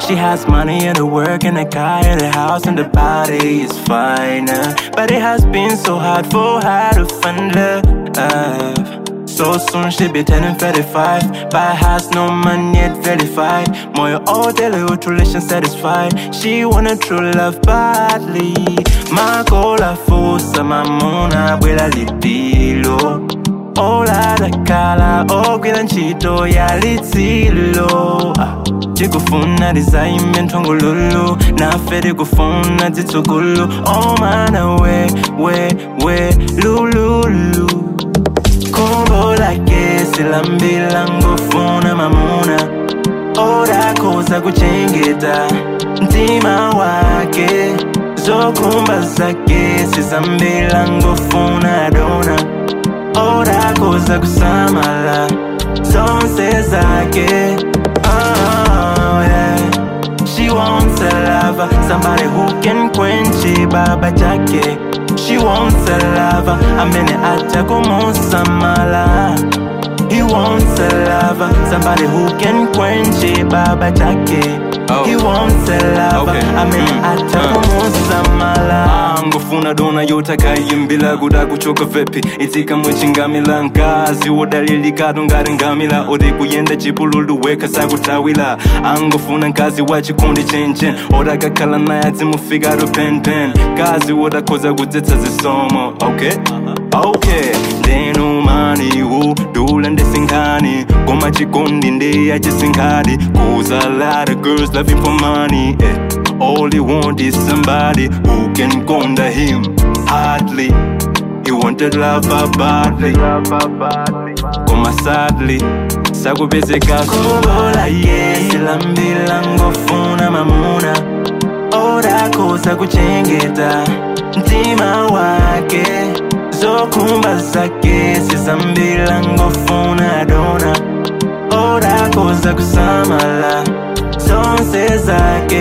She has money and the work and the car and the house and the body is fine. But it has been so hard for her to find love. So soon she be turning 35. Buy a house, no money yet verified. More all daily with relation satisfied. She want a true love badly. My goal a force my mona buela litilo. Ola da kala ogwila nchito ya litilo. Chikufuna design ntongolulu na fede kufuna titsugulu. Oh mana we lululu. Kumbo lake silambila ngofuna mamuna. Ora koza kuchengeta ntima wake. Zokumba zake sizambila ngofuna dona. Ora koza kusamala zonse zake. Oh yeah. She wants a lover, somebody who can quench it, baba jake. She wants a lover, amene atakumosamala. He wants a lover, somebody who can quench it, baba jake. He wants a lover, amene atakumosamala. Ngofuna dona yotaka yimbila guda kuchoka vepi. Itika mwechingamila nkazi wodalili kadu ngari ngamila. Ode kuyenda chipululu weka sakutawila. Angofuna nkazi wachikundi chenchen. Oda kakala na yati mufigaro pen pen. Kazi woda koza kudzetsa zisomo. Okay Denu mani wu dula ndesinkani. Goma chikundi ndi ya chisinkadi. Cause a lot of girls loving for money. All they want is somebody who can conquer him. Hardly, he wanted love badly. Koma sadly, sakubezeka kubola yes. Silambila ngofuna mamuna. Ora koza kuchengeta ntima wake. Zokumba zake sizambila ngofuna dona. Ora koza kusamala zonse zake.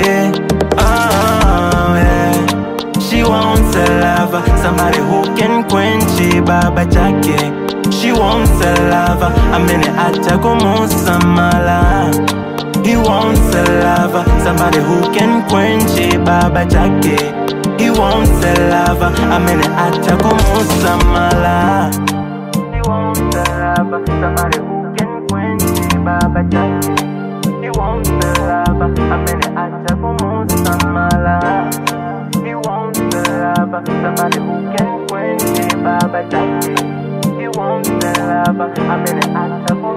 Oh yeah. She wants a lover, somebody who can quench it, baba jake. She wants a lover, amene atakumosamala. He wants a lover, somebody who can quench it, baba jake. He wants a lover, amene atakumosamala. He wants a lover, somebody who can quench it, baba jake. He wants a lover, amene atakumosamala. He wants a lover, somebody who can quench it, baba jake. He wants a lover, amene atakumosamala.